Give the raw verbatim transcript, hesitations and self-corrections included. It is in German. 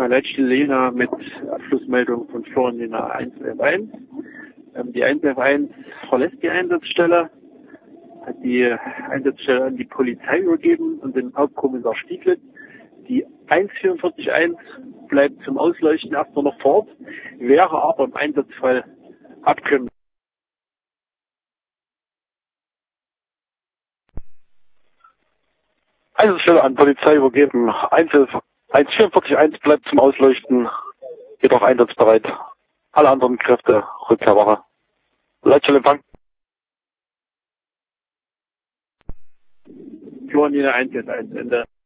Leitstelle Jena mit Abschlussmeldung von Florian Jena eins elf eins. Ähm, die eins elf eins verlässt die Einsatzstelle, hat die Einsatzstelle an die Polizei übergeben und den Hauptkommissar Stieglitz. Die eins vier vier eins bleibt zum Ausleuchten erstmal noch vor Ort, wäre aber im Einsatzfall abkömmlich. Einsatzstelle an Polizei übergeben. eins vier vier eins bleibt zum Ausleuchten, jedoch einsatzbereit. Alle anderen Kräfte Rückkehrwache. Leitstelle Empfang. Florian Jena eins elf eins, Ende.